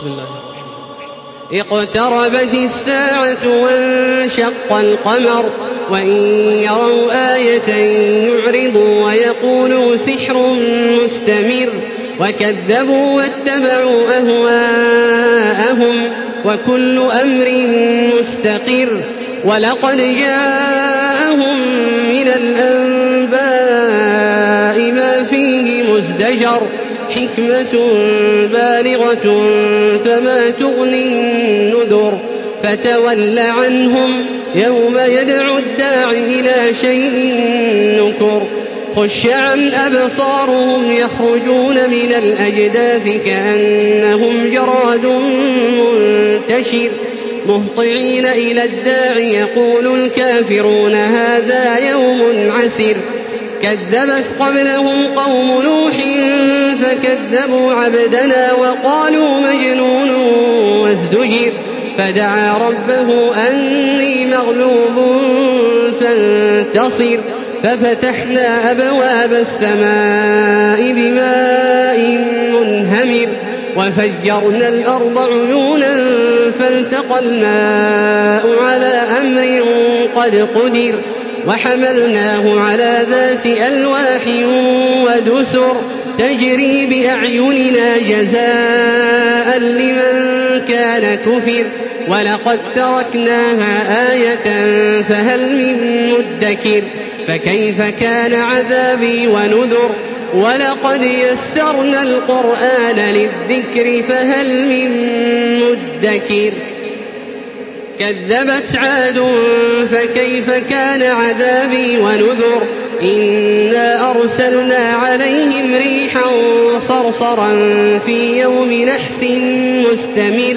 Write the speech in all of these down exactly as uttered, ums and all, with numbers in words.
بسم الله الرحمن الرحيم. اقتربت الساعة وانشق القمر وإن يروا آية يعرضوا ويقولوا سحر مستمر وكذبوا واتبعوا أهواءهم وكل أمر مستقر ولقد جاءهم من الأنباء ما فيه مزدجر حكمة بالغة فما تغني النذر فتول عنهم يوم يدعو الداع إلى شيء نكر خش عن أبصارهم يخرجون من الأجداث كأنهم جراد منتشر مهطعين إلى الداع يقول الكافرون هذا يوم عسر كذبت قبلهم قوم نوح فكذبوا عبدنا وقالوا مجنون وازدجر فدعا ربه أني مغلوب فانتصر ففتحنا أبواب السماء بماء منهمر وفجرنا الأرض عيونا فالتقى الماء على أمر قد قدر وحملناه على ذات ألواح ودسر تجري بأعيننا جزاء لمن كان كفر ولقد تركناها آية فهل من مدكر فكيف كان عذابي ونذر ولقد يسرنا القرآن للذكر فهل من مدكر كذبت عاد فكيف كان عذابي ونذر إنا أرسلنا عليهم ريحا صرصرا في يوم نحس مستمر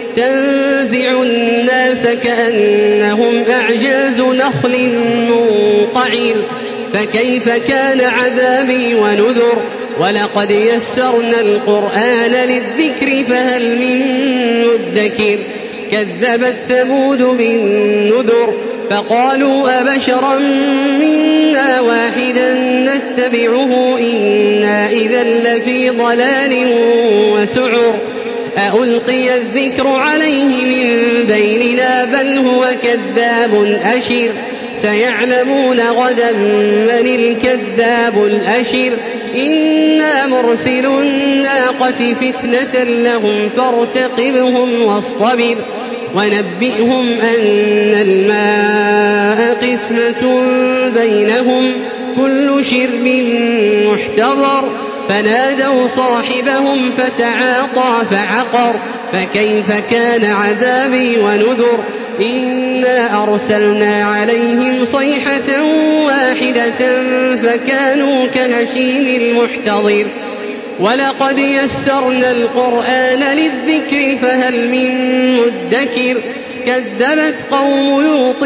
تنزع الناس كأنهم أعجاز نخل منقعر فكيف كان عذابي ونذر ولقد يسرنا القرآن للذكر فهل من مدكر كذبت ثمود بالنذر فقالوا أبشرا منا واحدا نتبعه إنا إذا لفي ضلال وسعر أألقي الذكر عليه من بيننا بل هو كذاب أشر سيعلمون غدا من الكذاب الأشر إنا مرسل الناقة فتنة لهم فارتقبهم واصطبر ونبئهم أن الماء قسمة بينهم كل شرب محتضر فنادوا صاحبهم فتعاطى فعقر فكيف كان عذابي ونذر إنا أرسلنا عليهم صيحة واحدة فكانوا كهشيم المحتضر ولقد يسرنا القرآن للذكر فهل من مدكر كذبت قوم لوط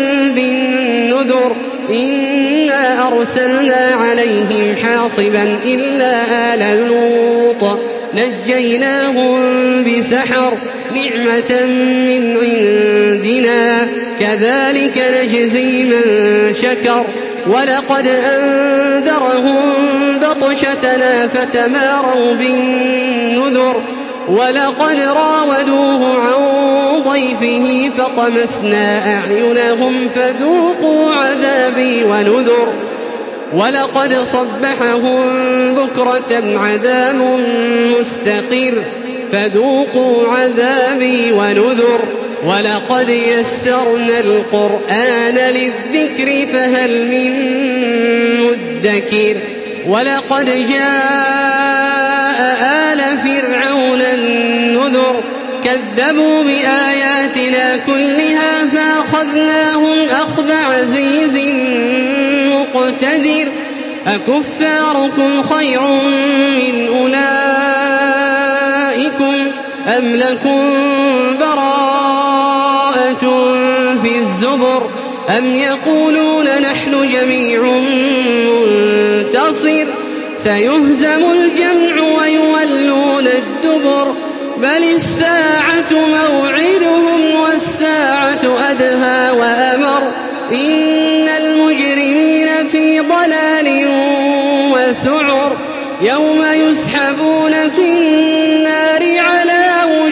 بالنذر إنا أرسلنا عليهم حاصبا إلا آل لوط نجيناهم بسحر نعمة من عندنا كذلك نجزي من شكر ولقد أنذرهم بطشتنا فتماروا بالنذر ولقد راودوه عن ضيفه فطمسنا أعينهم فذوقوا عذابي ونذر ولقد صبحهم بكرة عذاب مستقر فذوقوا عذابي ونذر ولقد يسرنا القرآن للذكر فهل من مدكر ولقد جاء آل فرعون النذر كذبوا بآياتنا كلها فأخذناهم أخذ عزيز مقتدر أكفاركم خير من أولئكم أم لكم براءة في الزبر أم يقولون نحن جميع منتصر سيهزم الجمع ويولون الدبر بل الساعة موعدهم والساعة أدهى وأمر إن المجرمين في ضلال وسعر يوم يسحبون في النار على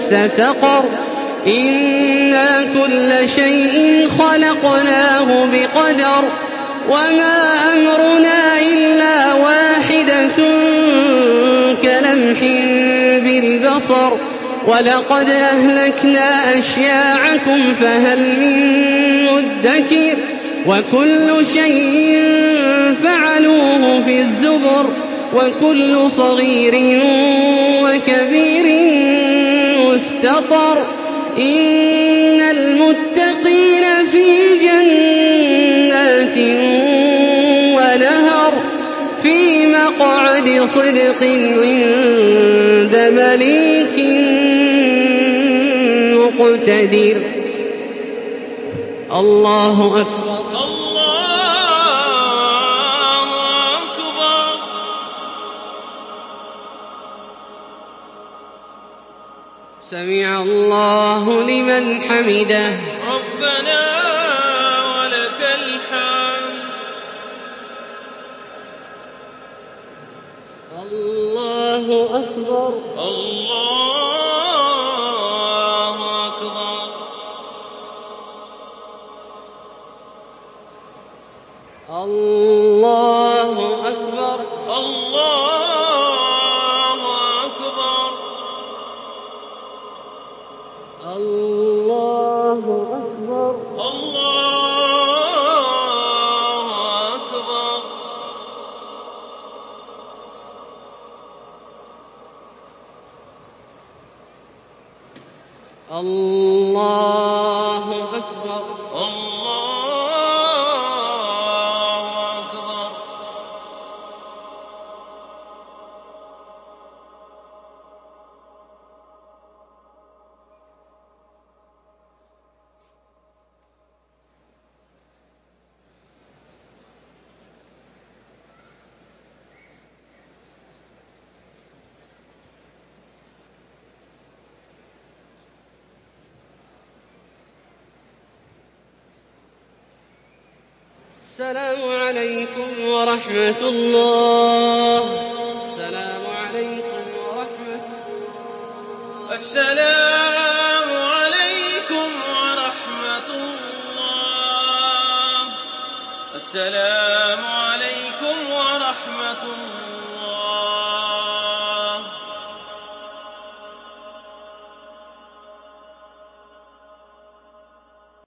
مس سقر إنا كل شيء خلقناه بقدر وما أمرنا إلا واحدة كلمح بالبصر ولقد أهلكنا أشياعكم فهل من مدكر وكل شيء فعلوه في الزبر وكل صغير وكبير مستطر إن المتقين في جنات ونهر في مقعد صدق عند مليك مقتدر. الله أكبر. الله أكبر. سمع الله لمن حمده. ربنا ولك الحمد. الله أكبر. الله أكبر. الله أكبر. الله أكبر. الله أكبر. الله أكبر. الله أكبر. السلام عليكم ورحمة الله. السلام عليكم ورحمة الله. السلام عليكم ورحمة الله. السلام عليكم ورحمة الله.